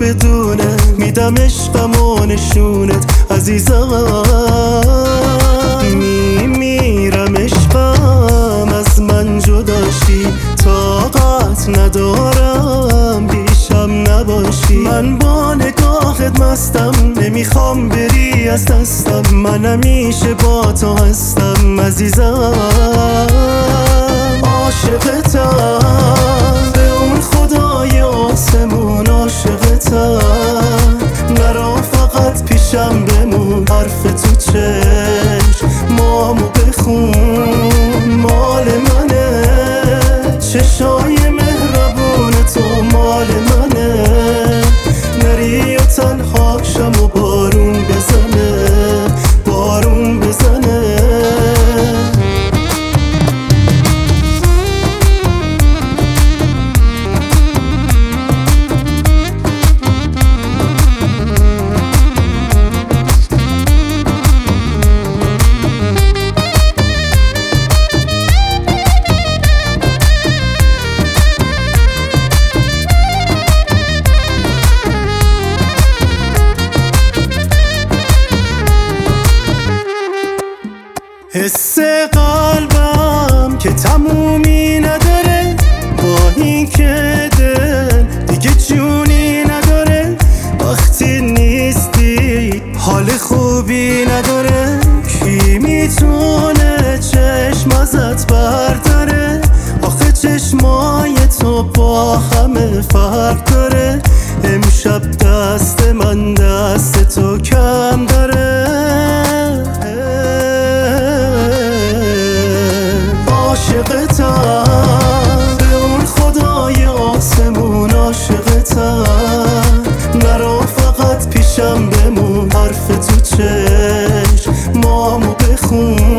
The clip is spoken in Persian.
بدونه میدم عشقم و نشونت عزیزم. میمیرم عشقم از من جداشی، طاقت ندارم بیشم نباشی. من با نگاهت مستم، نمیخوام بری از دستم. من همیشه با تو هستم عزیزم. عاشقتم، به اون خدای آسمون عاشقتم. نرا فقط پیشم بمون، حرف تو چشم مامو بخون مال منه. چشای مهربون تو مال منه. نری و تنها شم و بارون بزنه، بارون بزنه. حس قلبم که تمومی نداره، با این که دل دیگه جونی نداره. وقتی نیستی حال خوبی نداره. کی میتونه چشم ازت برداره؟ آخه چشمای تو با همه فرق داره. امشب دست من دست تو کم داره. عاشقتم، به اون خدای آسمون عاشقتم. نرا فقط پیشم بمون، حرف تو چشم مامو بخون